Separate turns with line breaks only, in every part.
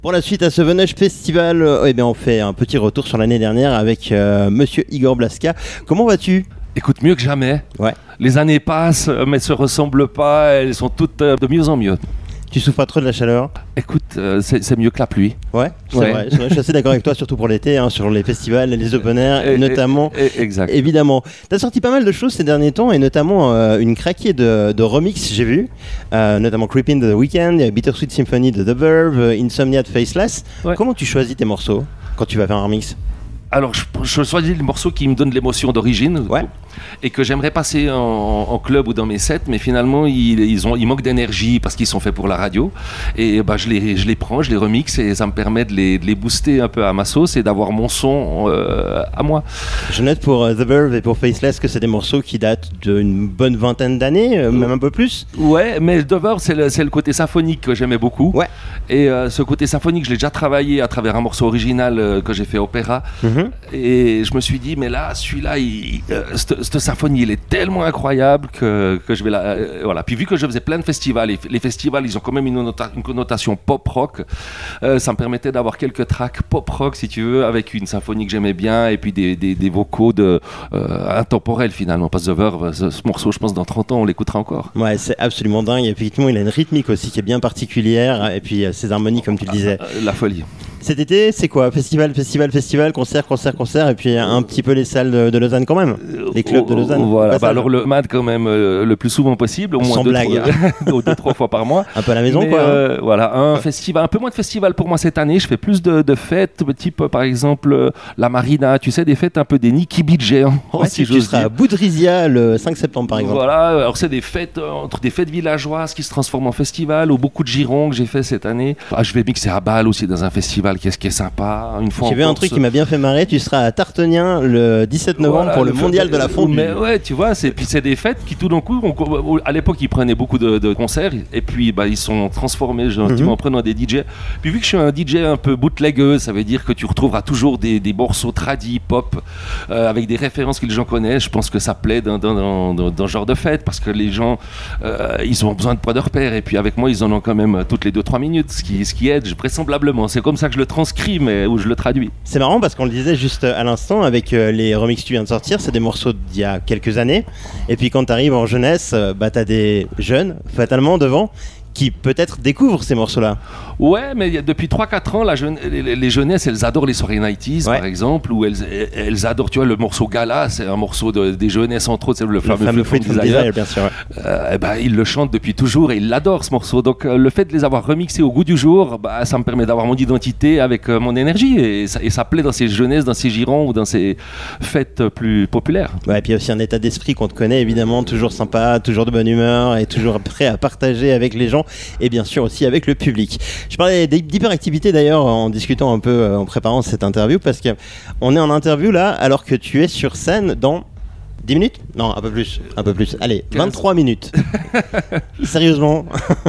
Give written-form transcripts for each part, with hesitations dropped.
Pour la suite à ce Veneuge Festival, on fait un petit retour sur l'année dernière avec Monsieur Igor Blaska. Comment vas-tu ?
Écoute, mieux que jamais.
Ouais.
Les années passent, mais ne se ressemblent pas, elles sont toutes de mieux en mieux.
Tu souffres pas trop de la chaleur ?
Écoute, c'est mieux que la pluie.
Ouais, c'est vrai. Je suis assez d'accord avec toi, surtout pour l'été, sur les festivals, les open air, notamment.
Exact.
Évidemment. Tu as sorti pas mal de choses ces derniers temps, et notamment une craquée de remix, j'ai vu. Notamment Creeping the Weekend, Bittersweet Symphony de The Verve, Insomnia de Faceless. Ouais. Comment tu choisis tes morceaux quand tu vas faire un remix ?
Alors, je choisis les morceaux qui me donnent l'émotion d'origine et que j'aimerais passer en club ou dans mes sets, mais finalement, ils manquent d'énergie parce qu'ils sont faits pour la radio. Et je les prends, je les remixe et ça me permet de les booster un peu à ma sauce et d'avoir mon son à moi.
Je note pour The Verve et pour Faceless que c'est des morceaux qui datent d'une bonne vingtaine d'années, même un peu plus. Ouais,
mais The Verve, c'est le côté symphonique que j'aimais beaucoup. Ouais. Et ce côté symphonique, je l'ai déjà travaillé à travers un morceau original que j'ai fait opéra. Mm-hmm. Et je me suis dit, mais là, celui-là, cette symphonie, il est tellement incroyable que je vais la... voilà. Puis vu que je faisais plein de festivals, et les festivals, ils ont quand même une connotation pop-rock, ça me permettait d'avoir quelques tracks pop-rock, si tu veux, avec une symphonie que j'aimais bien, et puis des vocaux intemporels, finalement. Parce que The Verve, ce morceau, je pense, dans 30 ans, on l'écoutera encore.
Ouais, c'est absolument dingue. Effectivement, il a une rythmique aussi qui est bien particulière, et puis ses harmonies, comme tu le disais.
La folie.
Cet été, c'est quoi ? Festival, concert, et puis un petit peu les salles de Lausanne quand même, les clubs de Lausanne.
Voilà, alors le MAD quand même le plus souvent possible, au moins 2-3 fois par mois.
Un peu à la maison, quoi.
Voilà, un festival, un peu moins de festival pour moi cette année. Je fais plus de fêtes, type par exemple la Marina, tu sais, des fêtes un peu des Niki Beach géants.
Ouais, si tu seras à Boudrizia le 5 septembre par exemple.
Voilà, alors c'est des fêtes entre des fêtes villageoises qui se transforment en festival, ou beaucoup de girons que j'ai fait cette année. Je vais mixer à Bâle aussi dans un festival qui est sympa. Une fois
j'ai vu un truc qui m'a bien fait marrer, tu seras à Tartonien le 17 novembre pour le mondial de la fondue.
Mais ouais, tu vois, c'est des fêtes qui tout d'un coup, à l'époque ils prenaient beaucoup de concerts et puis ils sont transformés gentiment en prenant des DJ. Puis vu que je suis un DJ un peu bootlegueux, ça veut dire que tu retrouveras toujours des morceaux tradis, pop, avec des références que les gens connaissent. Je pense que ça plaît dans ce genre de fête parce que les gens, ils ont besoin de points de repère et puis avec moi ils en ont quand même toutes les 2-3 minutes, ce qui aide vraisemblablement. C'est comme ça que je le transcris, mais où je le traduis.
C'est marrant parce qu'on le disait juste à l'instant avec les remixes que tu viens de sortir, c'est des morceaux d'il y a quelques années, et puis quand tu arrives en jeunesse, t'as des jeunes fatalement devant qui peut-être découvrent ces morceaux-là.
Ouais, mais depuis 3-4 ans, les jeunesses, elles adorent les soirées 90s, par exemple, où elles adorent, tu vois, le morceau Gala, c'est un morceau des jeunesses, entre autres, c'est le fameux Fruitful Desire, bien sûr. Ils le chantent depuis toujours et ils l'adorent, ce morceau. Donc, le fait de les avoir remixés au goût du jour, ça me permet d'avoir mon identité avec mon énergie, et ça plaît dans ces jeunesses, dans ces girons ou dans ces fêtes plus populaires. Ouais, et
puis il y a aussi un état d'esprit qu'on te connaît, évidemment, toujours sympa, toujours de bonne humeur et toujours prêt à partager avec les gens. Et bien sûr aussi avec le public. Je parlais d'hyperactivité d'ailleurs en discutant un peu en préparant cette interview, parce qu'on est en interview là alors que tu es sur scène dans 10 minutes ? Non, un peu plus. Allez, 23 minutes. Sérieusement.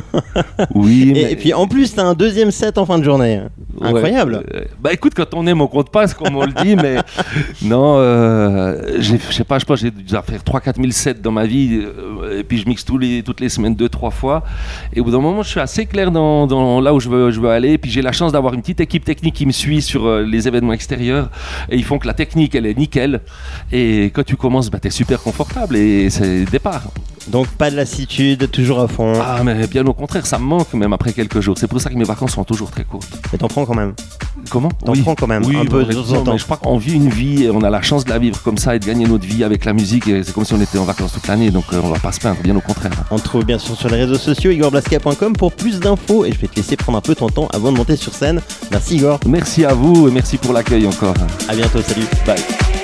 Oui.
Et puis en plus, t'as un deuxième set en fin de journée. Incroyable.
Ouais. Écoute, quand on aime, on compte pas, comme on le dit, mais non, je sais pas, je pense que j'ai dû faire 3-4 000 sets dans ma vie, et puis je mixe toutes les semaines 2-3 fois. Et au bout d'un moment, je suis assez clair dans là où je veux aller. Et puis j'ai la chance d'avoir une petite équipe technique qui me suit sur les événements extérieurs. Et ils font que la technique, elle est nickel. Et quand tu commences, t'es super confortable et c'est le départ.
Donc pas de lassitude, toujours à fond.
Ah mais bien au contraire, ça me manque même après quelques jours. C'est pour ça que mes vacances sont toujours très courtes.
Mais t'en prends quand même.
Comment ?
T'en prends quand même, un peu de temps en temps.
Je crois qu'on vit une vie et on a la chance de la vivre comme ça et de gagner notre vie avec la musique. Et c'est comme si on était en vacances toute l'année, donc on va pas se plaindre, bien au contraire.
On te trouve bien sûr sur les réseaux sociaux, igorblaska.com pour plus d'infos, et je vais te laisser prendre un peu ton temps avant de monter sur scène. Merci Igor.
Merci à vous et merci pour l'accueil encore.
À bientôt, salut.
Bye.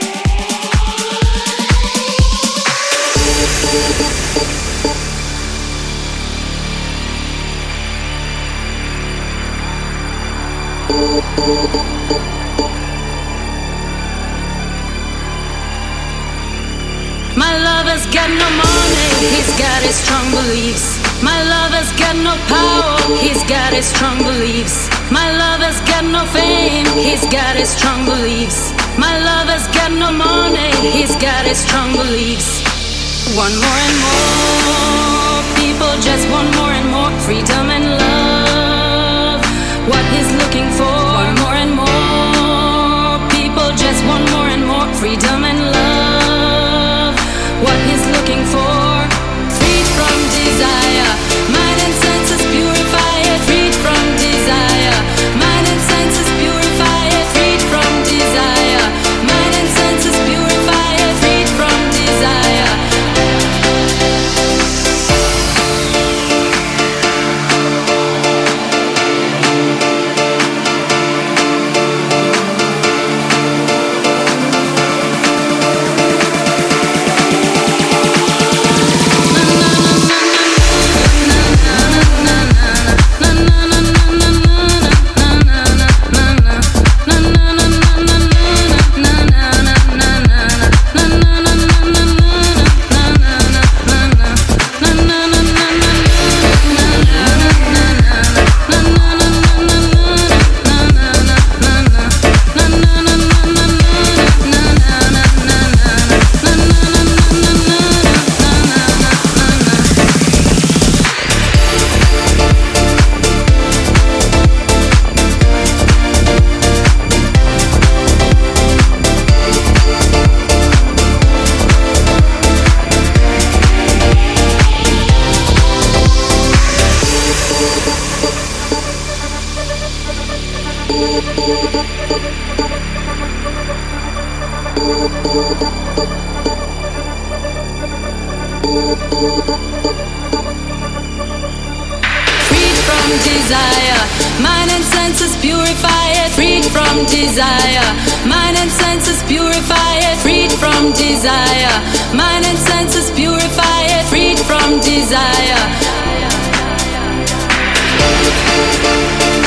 My lover's got no money, he's got his strong beliefs. My lover's got no power, he's got his strong beliefs. My lover's got no fame, he's got his strong beliefs. My lover's got no money, he's got his strong beliefs. Want more and more, people just want more and more freedom and love. What he's looking for. Want more and more. People just want more and more freedom and love. What he's looking for. Freed from desire. Mind and senses purify it. Freed from desire. Mind and senses purify it. Freed from desire. Mind and senses purify it. Freed from desire. Desire, mind and senses purify it. Freed from desire, mind and senses purify it. Freed from desire, mind and senses purify it. Freed from desire.